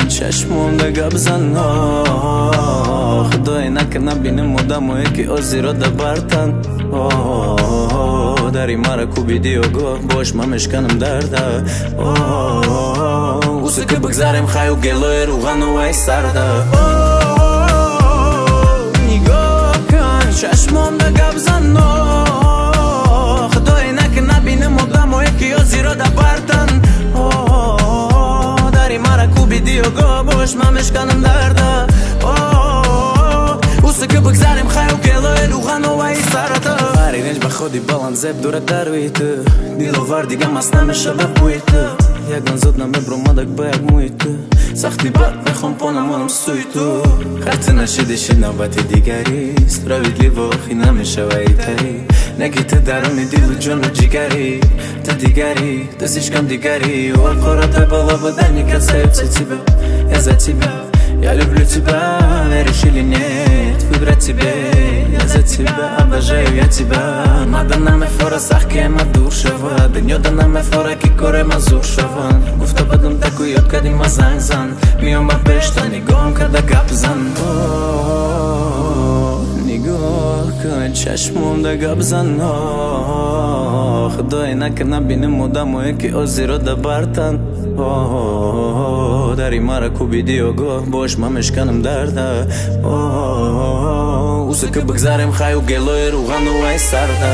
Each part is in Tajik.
کن چشمونده گبزن خدای نکنه بینم مدامو یکی آزی را دبرتن داری مرا کوبیدی و گاه باش من مشکنم درده اوسه که بگذاریم خیلی و گلوی روغن و ای سرده نگاه کن چشمونده گبزن خدای نکنه بینم مدامو یکی آزی را دبرتن داری مرا کوبیدی و گاه باش من مشکنم درده اوسه که بگذاریم خیلی و گلوی روغن و ای سرده فرینج به خودی بالان زب دوره دروی تو دیلوور دیگه مست نمیشه به بوی تو یکان زود نمیبرو مدک با یک موی تو سختی بد میخوام پانمانم سوی تو خرچه نشدیشی نوبتی دیگریست رویدلی و آخی نمیشه و ای تری نگی تو درونی دیل و جون و جیگری تو دیگری دستیش کم دیگری و قرات بالا بدنی کسا ебцы тебя я за тебя я люблю тебя веришь или нет выбрать тебе я за тебя обожаю я тебя мада наме фора сахке ма душава деньода наме фора ки коре ма зушаван гуфта бадам такой ёд кади ма занзан миом ба бешта нигоҳам карда гапзан нигоҳ кун чашмонда гапзан худое накана бинем одамое ки озиро дабартан дари мара кубидио гоҳ бош ман мешканам дарда усе ки бигзарем хаю гелои руғану ай сарда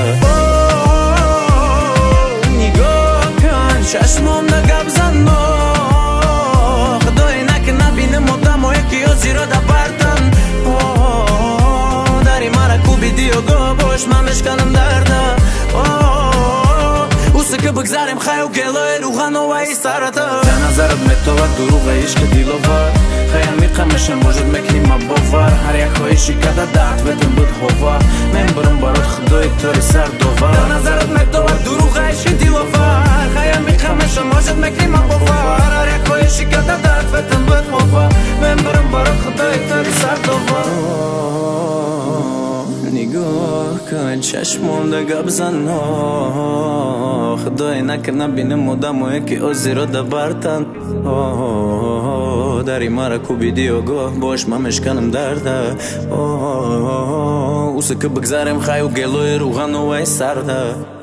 нигоҳ кун чашмонда гапзан худое накана бинем одамое ки озиро дабартан дари мара кубидио гоҳ бош ман мешканам дарда усе ки бигзарем хаю гелои руғану ай сарда за назарат метовад дуруға ишқи диловар хаям миқамешам можад мекунӣ ма бовар ҳар як хоҳиши када дард ведум буд ҳова мен бурам барот худои тори сардовар за назарат метовад дуруға ишқи диловар хаям миқамешам можад мекунӣ ма бовар ҳар як хоҳиши када дард ведум буд ҳова мен бурам барот худои тори сардовар нигоҳ кун чашмонда гапзан худое накана бинем одамое ки озиро дабартан дари мара кубидио гоҳ бош ман мешканам дарда усе ки бигзарем хаю гелои руғану ай сарда